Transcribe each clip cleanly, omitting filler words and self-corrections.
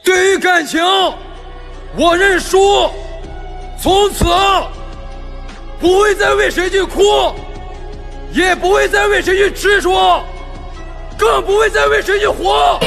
对于感情，我认输，从此不会再为谁去哭，也不会再为谁去执着，更不会再为谁去活。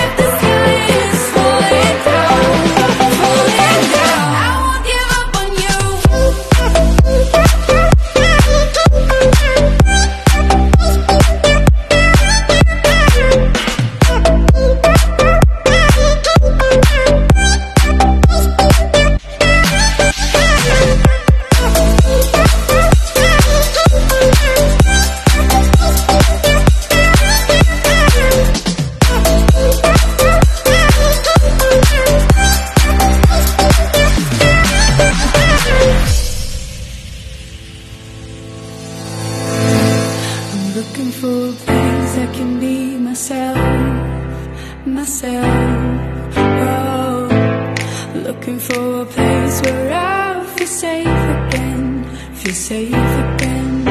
Looking for a place I can be myself. Oh, looking for a place where I feel safe again.